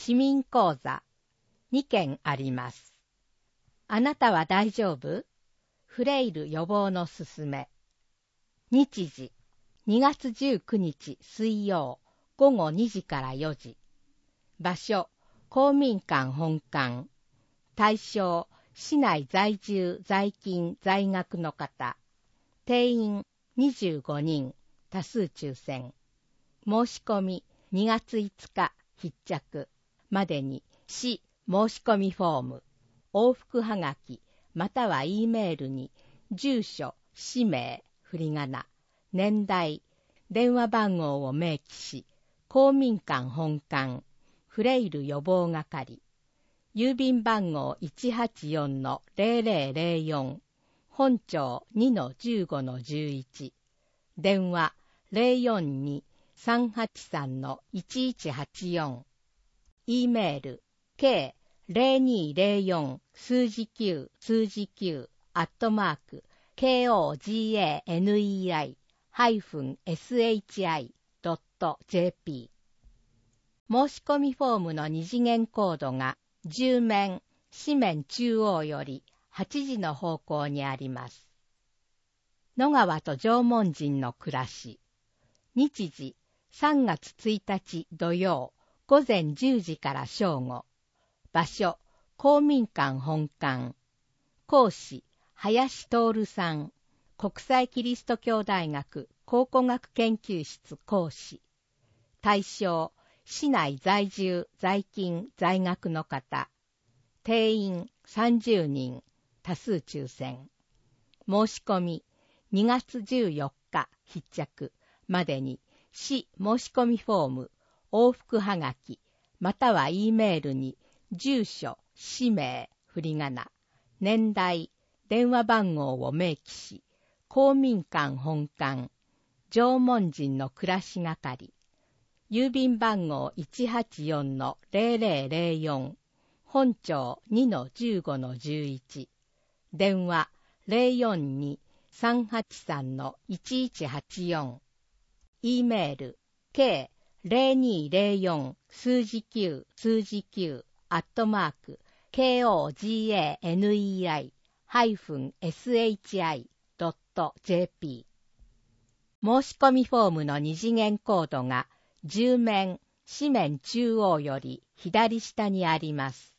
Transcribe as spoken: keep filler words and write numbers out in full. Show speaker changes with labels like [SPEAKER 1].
[SPEAKER 1] 市民講座にけんあります。あなたは大丈夫？フレイル予防のすすめ。日時にがつじゅうくにち水曜ごごにじからよじ。場所公民館本館。対象市内在住在勤在学の方。定員にじゅうごにん、多数抽選。申し込みにがついつか必着までに市申し込みフォーム、往復はがきまたは E メールに住所、氏名、振り仮名、年代、電話番号を明記し、公民館本館、フレイル予防係、郵便番号 いちはちよんのゼロゼロゼロよん、本町 にのじゅうごのじゅういち、電話 ゼロよんに さんはちさんのいちいちはちよん、E メール ケーゼロにゼロよん 数字きゅう数字きゅうアットマーク ケーオージーエーエヌイーアイ ハイフン エスエイチアイ ドット ジェーピー。申し込みフォームの二次元コードが十面、四面中央よりはちじの方向にあります。野川と縄文人の暮らし。日時さんがつついたち土曜午前じゅうじから正午。場所公民館本館。講師林徹さん。国際キリスト教大学考古学研究室講師。対象市内在住在勤在学の方。定員さんじゅうにん、多数抽選。申し込みにがつじゅうよっか必着までに市申し込みフォーム、往復はがきまたは E メールに住所、氏名、振り仮名、年代、電話番号を明記し、公民館本館、縄文人の暮らし係、郵便番号 いちはちよんのゼロゼロゼロよん、本町 にのじゅうごのじゅういち、電話 ゼロよんに さんはちさんのいちいちはちよん、E メール ケーゼロにゼロよん 数字きゅう数字きゅうアットマーク ケーオージーエーエヌイーアイ ハイフン エスエイチアイ ドット ジェーピー。申し込みフォームの二次元コードが十面、四面中央より左下にあります。